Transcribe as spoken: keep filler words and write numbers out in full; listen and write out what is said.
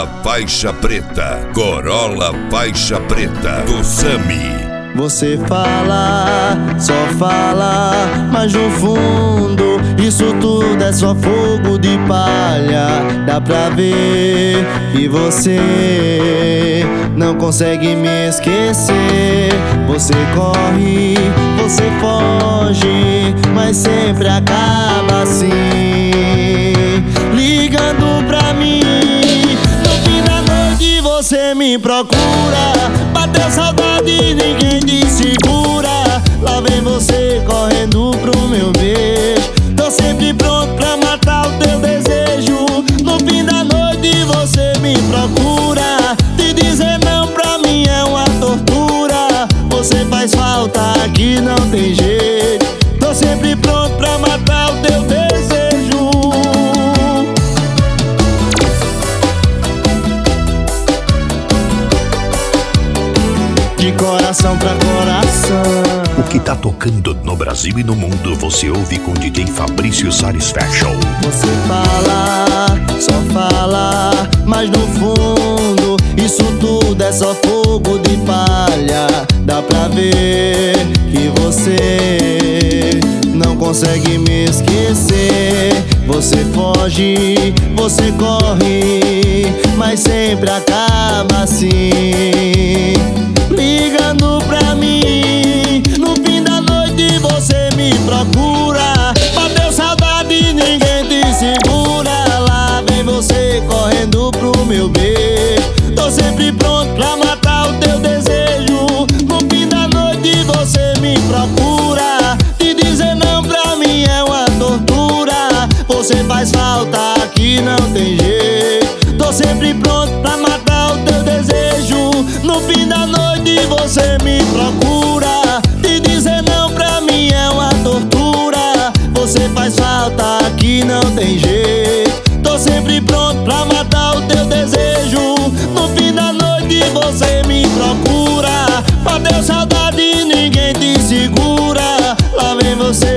faixa preta, Corolla faixa preta do Sami. Você fala, só fala, mas no fundo isso tudo é só fogo de palha. Dá pra ver que você não consegue me esquecer. Você corre, você foge, mas sempre acaba assim, ligando pra mim. No fim da noite você me procura, bateu saudade, ninguém te segura. Lá vem você correndo pro meu beijo, tô sempre pronto pra matar o teu desejo. No fim da noite você me procura, te dizer não pra mim é uma tortura. Você faz falta, aqui não tem jeito, tô sempre pronto pra matar o teu desejo. De coração pra coração. O que tá tocando no Brasil e no mundo você ouve com D J Fabrício Salles Fashion. Você fala, só fala, mas no fundo isso tudo é só fogo de palha. Dá pra ver que você não consegue me esquecer. Você foge, você corre, mas sempre acaba assim, ligando pra mim. No fim da noite você me procura, bateu saudade, ninguém te segura. Lá vem você correndo pro meu beijo, tô sempre pronto pra matar o teu desejo. No fim da noite você me procura, te dizer não pra mim é uma tortura. Você faz falta, aqui não tem jeito, tô sempre pronto pra matar o teu desejo. No fim da noite você me procura, te dizer não pra mim é uma tortura. Você faz falta, aqui não tem jeito, tô sempre pronto pra matar o teu desejo. No fim da noite você me procura, bateu saudade, ninguém te segura. Lá vem você